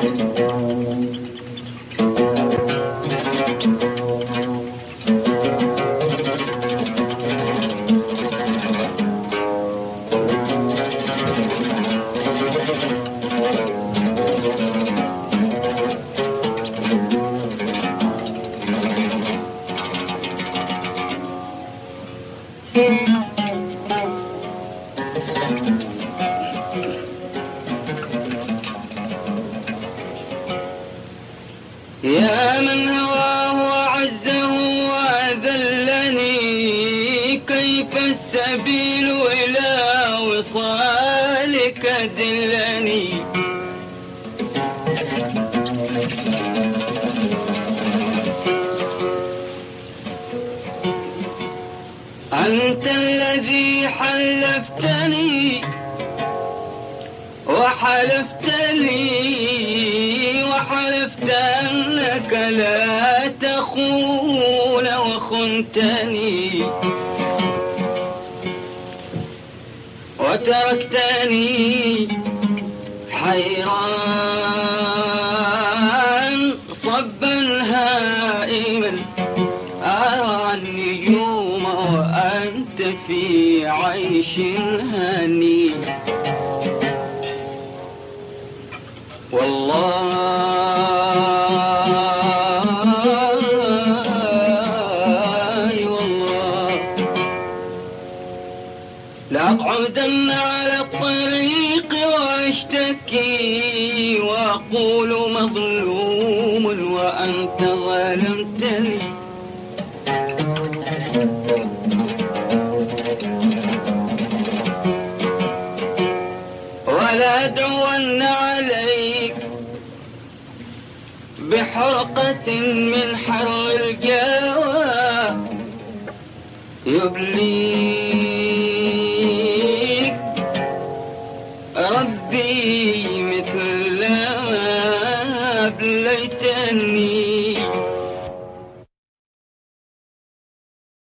يا من هواه أعزه وأذلني، كيف السبيل إلى وصالك دلني. أنت الذي حلفتني وحلفت أنك لا تخون وخنتني، وتركتني حيران صبا هائما أرى النجوم وأنت في عيش هني. والله لأقعدن على الطريق واشتكي وأقول مظلوم وأنت ظلمتني. ولا أدعون عليك بحرقة من حر الجوى يبليك ربي مثل ما أبليتني.